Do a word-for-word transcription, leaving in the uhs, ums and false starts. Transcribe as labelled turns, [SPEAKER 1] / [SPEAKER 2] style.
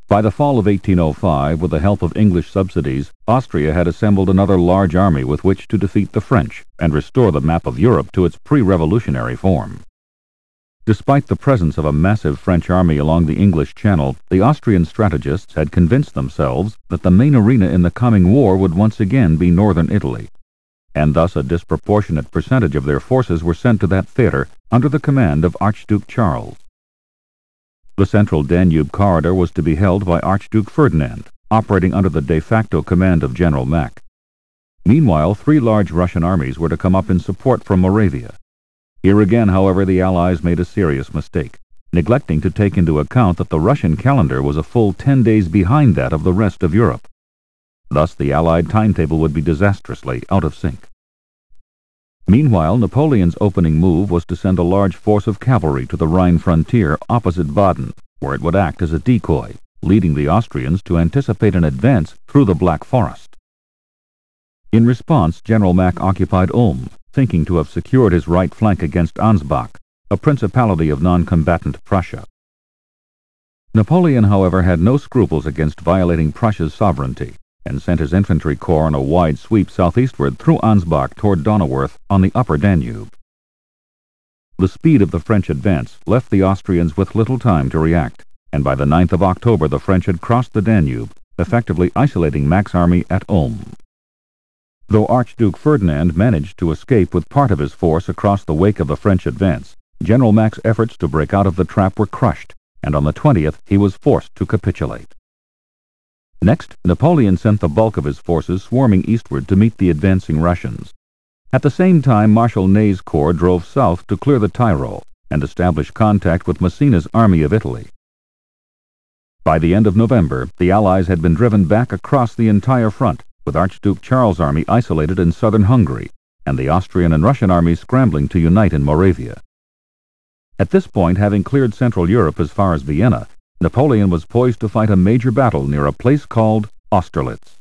[SPEAKER 1] By the fall of eighteen oh five, with the help of English subsidies, Austria had assembled another large army with which to defeat the French and restore the map of Europe to its pre-revolutionary form. Despite the presence of a massive French army along the English Channel, the Austrian strategists had convinced themselves that the main arena in the coming war would once again be northern Italy, and thus a disproportionate percentage of their forces were sent to that theater under the command of Archduke Charles. The central Danube corridor was to be held by Archduke Ferdinand, operating under the de facto command of General Mack. Meanwhile, three large Russian armies were to come up in support from Moravia. Here again, however, the Allies made a serious mistake, neglecting to take into account that the Russian calendar was a full ten days behind that of the rest of Europe. Thus, the Allied timetable would be disastrously out of sync. Meanwhile, Napoleon's opening move was to send a large force of cavalry to the Rhine frontier opposite Baden, where it would act as a decoy, leading the Austrians to anticipate an advance through the Black Forest. In response, General Mack occupied Ulm, thinking to have secured his right flank against Ansbach, a principality of non-combatant Prussia. Napoleon, however, had no scruples against violating Prussia's sovereignty, and sent his infantry corps on a wide sweep southeastward through Ansbach toward Donauwörth on the upper Danube. The speed of the French advance left the Austrians with little time to react, and by the ninth of October the French had crossed the Danube, effectively isolating Mack's army at Ulm. Though Archduke Ferdinand managed to escape with part of his force across the wake of the French advance, General Mack's efforts to break out of the trap were crushed, and on the twentieth he was forced to capitulate. Next, Napoleon sent the bulk of his forces swarming eastward to meet the advancing Russians. At the same time, Marshal Ney's corps drove south to clear the Tyrol and establish contact with Massena's Army of Italy. By the end of November, the Allies had been driven back across the entire front, with Archduke Charles' army isolated in southern Hungary, and the Austrian and Russian armies scrambling to unite in Moravia. At this point, having cleared Central Europe as far as Vienna, Napoleon was poised to fight a major battle near a place called Austerlitz.